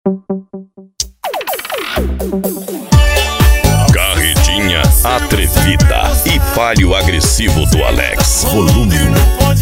Carretinha atrevida e palio agressivo do Alex. Volume 1.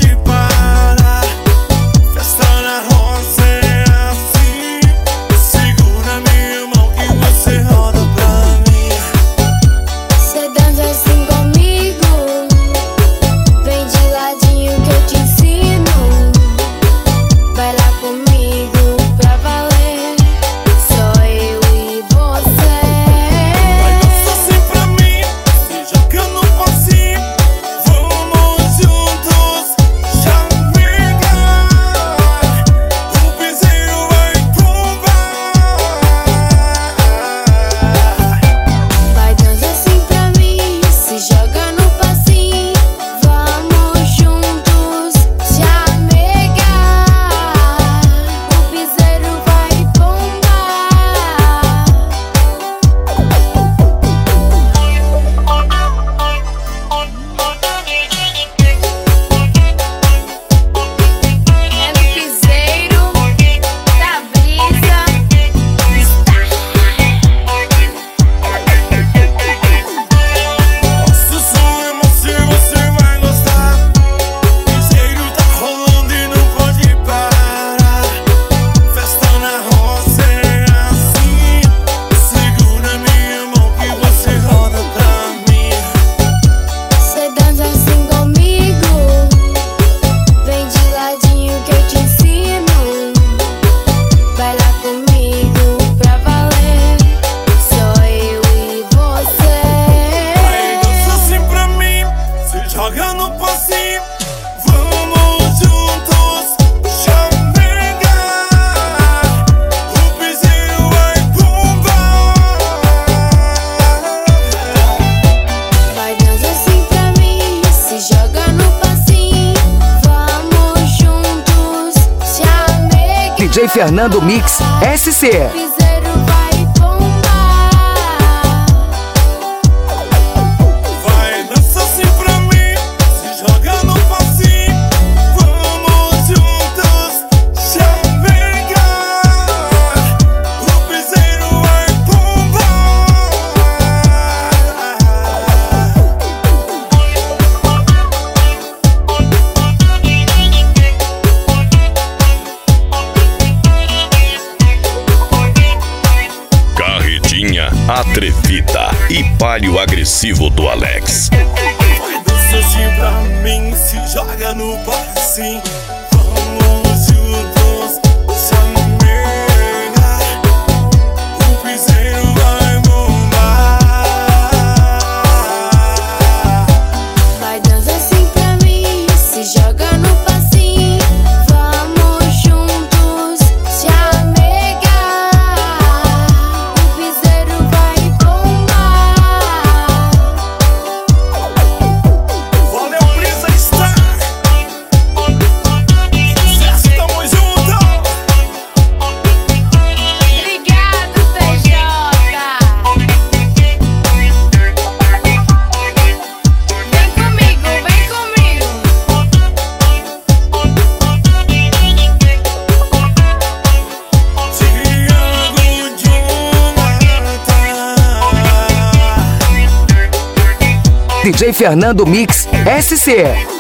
DJ Fernando Mix SC. Atrevida e palio agressivo do Alex. Vai dançar assim pra mim, se joga no passinho. Vamos juntos, se amiga. O piseiro vai bombar. Vai dançar assim pra mim, se joga no passinho. Vamos juntos, se amiga. DJ Fernando Mix SC.